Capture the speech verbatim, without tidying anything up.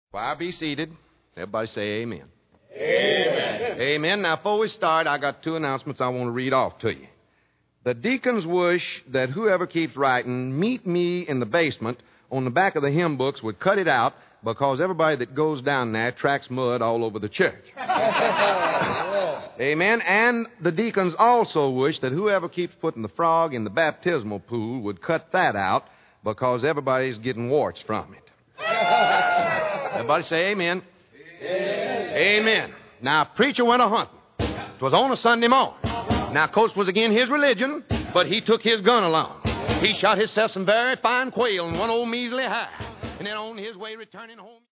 Why, be seated. Everybody say amen. Amen. Amen. Now, before we start, I got two announcements I want to read off to you. The deacons wish that whoever keeps writing, meet me in the basement on the back of the hymn books would cut it out because everybody that goes down there tracks mud all over the church. Amen. And the deacons also wish that whoever keeps putting the frog in the baptismal pool would cut that out because everybody's getting warts from it. Everybody say amen. Amen. Amen. Now, preacher went a-hunting. It was on a Sunday morning. Now, of course, it was again his religion, but he took his gun along. He shot himself some very fine quail and one old measly high. And then on his way returning home...